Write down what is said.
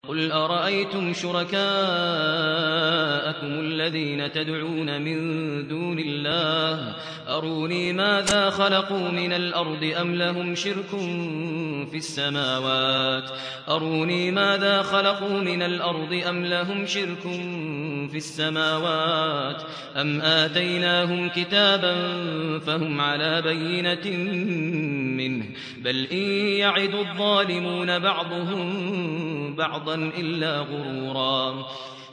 قُلْ أَرَأَيْتُمْ شُرَكَاءَكُمُ الَّذِينَ تَدْعُونَ مِن دُونِ اللَّهِ أَرُونِي مَاذَا خَلَقُوا مِنَ الْأَرْضِ أَمْ لَهُمْ شِرْكٌ فِي السَّمَاوَاتِ أَمْ آتَيْنَاهُمْ كِتَابًا فَهُمْ عَلَىٰ بَيِّنَةٍ مِّنْهُ ۚ بَلْ إِن يَعِدُ الظَّالِمُونَ بَعْضُهُم بَعْضًا إِلَّا غُرُورًا